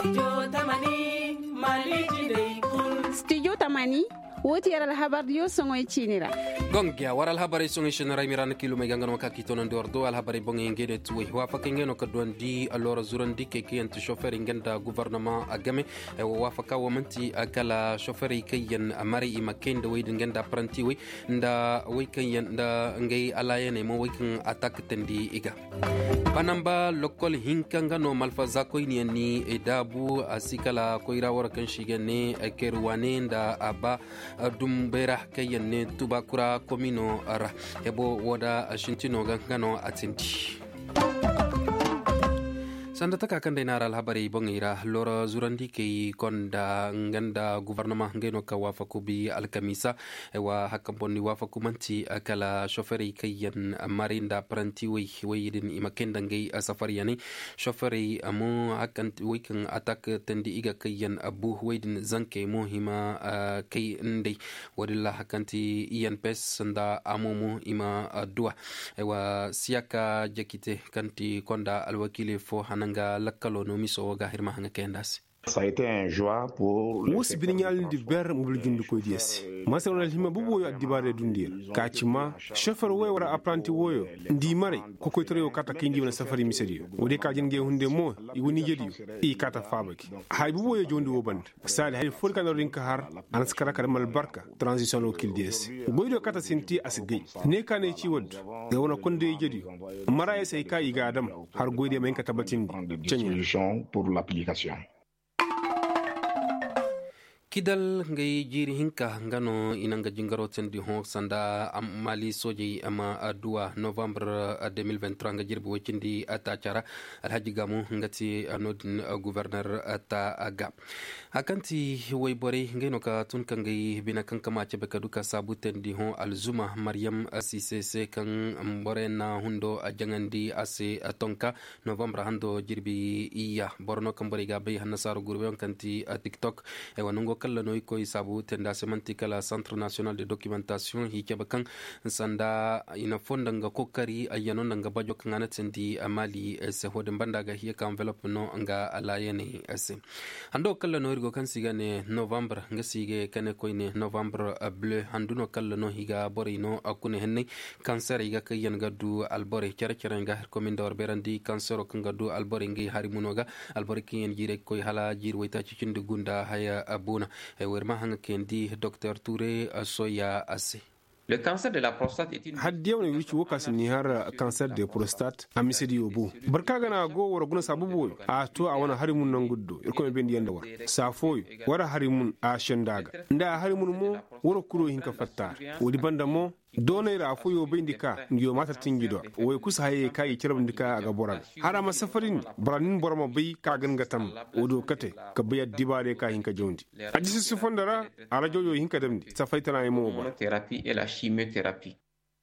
Studio Tamani woti yaral habar yo songoy chinira gongia waral habari songoy chinira mirana kilo me gangano ka kitono ndordo al habari bonge ngede tuwe wa fakengeno ka dondi alora zurandi ke kiyent chauffeur ngenda gouvernement agame wa faka wamanti akala chauffeur kayen amari imakende we ngenda pranti we nda we kayen nda ngay alayene mo we kan attack tendi iga panamba lokol hinkanga no malfaza ko ni edabu asikala ko ira wara kan shigene kerwane nda aba dumbera kayanne tubakura komino ara ebo woda shintino gangano atindi sanda taka kan dai naral habari bongira lora zurandi ke konda nganda gouvernement ngeno ka wafa kubi alkamisa wa hakamboni wafa kumanti akala chauffeur kayan marinda pranti we din imakenda ngai safari yani chauffeur amu hakan wekan attack tendi iga kayan abu wedin zanke muhima kai ndai wadilla hakanti ian pes sanda amumu ima dua wa siaka jakite kanti konda alwakile fo hanan nga lakkalo no miso ga hirma hanga kendas. Ça a été un joie pour wos binial di ber mbul jundu ko dies masawna hima bubu yo adibare dundir kachima chauffeur way wara apprenti woyo ndi mare ko koy tore kata kingi na safari miseri wode ka jenge hunde mo i woni jedi i kata fabaki hay bubu yo jondi wo band sali hay fol kan rinka har an skara kar mal barka transition au kil dies boydo kata sinti asgay ne kane ci wod e wona konde jedi mara e sai ka iga adam har goyde men ka tabatin solution pour l'application. kidal ngay jiri hinka ngano inanga jingaro tendi ho sanda mali soji ama adua novembre 2023 nga jirbi wacindi atachara alhaji gamu ngati anodin gouverneur ata aga akanti way bore ngeno ka tun kan ngay bina kan kama ce beka duka sabu tendi ho alzuma maryam asise kan mbore na hundo ajangandi ase atonka novembre hando jirbi iya borno kan bore ga bay hanasaru gurbe kanti tiktok e wanungo kala noy koy sabu tenda semantika la centre national de documentation hikebakan sanda ina fonda nga kokari ayano nga bajo kangana tendi amali se hodin banda ga hiya ka envelope no nga alayene ase ando kala no irgo kan sigane november nga sige kane koyne november bleu handuno kala no higa borino akune henne cancer iga kayen gadu albore cercere nga commune berandi cancer ko ngadu albore ngi harimunoga albore kiyen jire koy hala jirweta ci cindi gunda haya abuna werma hanga kendi Dr Touré Soya Ase. Le cancer de la prostate est une haddiyaw ne wici wokas ni har cancer de prostate amisedi obu barka gana go wora guna sabubo a to a wana harimun nan guddo irko me bendi yanda war safoy wara harimun a shendaga nda harimun mo wora kuro hinka fatta wodi banda mo dona ira foyo bindika ngiyo mata tingido way kusa haye kai kiram ndika aga boran harama safarin branin borma bay ka gangatam odo kate ka bayat dibare ka hinka jondi ajisi sufondara ara jojo hinka demdi safaitana mo bo thérapie et la chimiothérapie.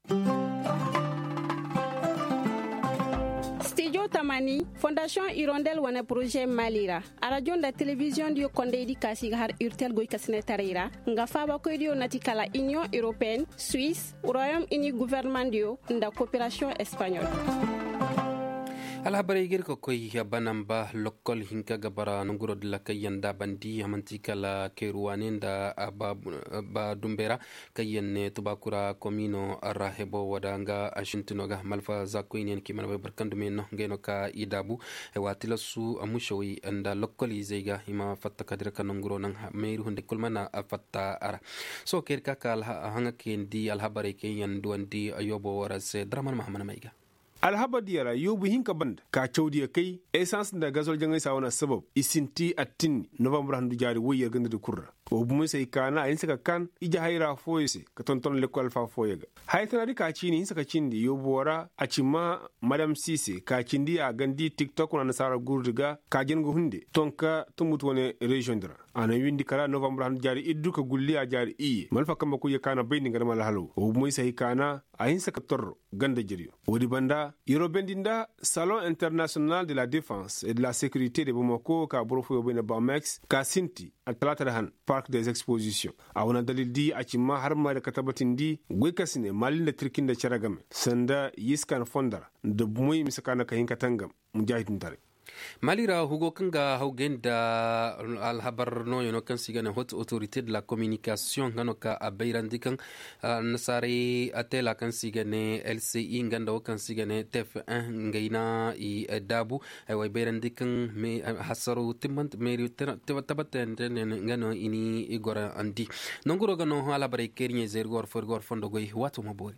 Studio Tamani Fondation Hirondelle wana projet Malira radio da télévision dio konde di kasi har urtel goy kasine tarira nga faba ko dio natikala Union européenne Suisse Royaume-Uni gouvernement dio nda coopération espagnole. alhabari gir ko koy banamba lokol hinka gabara nguro de la kayanda bandi amanti kala keruwanen da ba dumbera kayenne tubakura komino rahebo wadanga ashintinoga malfa zakoinen kimana barkandu men ngeno ka idabu e watila su amushowi anda lokoli zega hima fatta kadira kan nguro nan meiru hunde kulmana fatta ara so kerka kal hanga kendi alhabari kayen duandi ayobo warase draman mahamana maiga alhabadiyara yobu hinka band ka chawdiya kai essence da gasol jangai sawana sabab isinti atin november handu jari woyar ganda da kurra obu mun sai kana ayin saka kan ija haira foyese ka tonton lekol fa foyega haytana di ka chini saka chindi yobu wara acima madam sise ka chindi a gandi tiktok na nasara gurdiga ka jengo hunde tonka tumut wone region dra ana windi kala november handu jari iddu ka gulli a jari iye malfa kamba ku yakana bayni ngama la halo obu mun sai kana ayin saka torro ganda jiriyo wodi banda Yorobendinda, Salon international de la défense et de la sécurité de Bamako, ka Brofo Bena Bamex, ka Sinti, at Talatahan, Parc des Expositions. A wana dalidi achima harma da katabatindi, gwekasine malin da trikin da charagame, sanda yiskan fondara, da bumui misakana kahinka tangam, mujahidin tare. malira hugo kanga haugenda alhabar no yono kan sigane haute autorité de la communication ngano ka abeirandikan nasare atela kan sigane LCI nganda kan sigane TF1 ngaina i dabu ay way beirandikan me hasaru timant meri tabaten ngano ini igora andi nonguro gano alabare kernye zergor forgor fondo goy watu mabori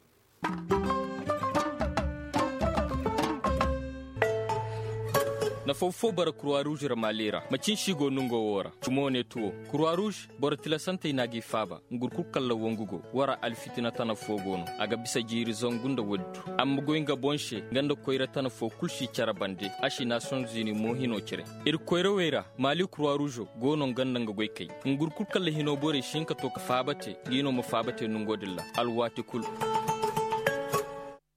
na fofo bara Croix Rouge malira macin shigo nungo wora chumone tuo Croix Rouge bor tilasanta inagi faba ngurku kala wongugo wara alfitina tana fogono aga bisa jiri zongunda woddu am goinga bonshe ganda koira tana fo kulshi charabande ashi Nations Unies mo hino cire koira wera mali Croix Rouge gono ganda nga goykay ngurku kala hino bore shinka to ka fabate gino mo fabate nungo dilla alwati kul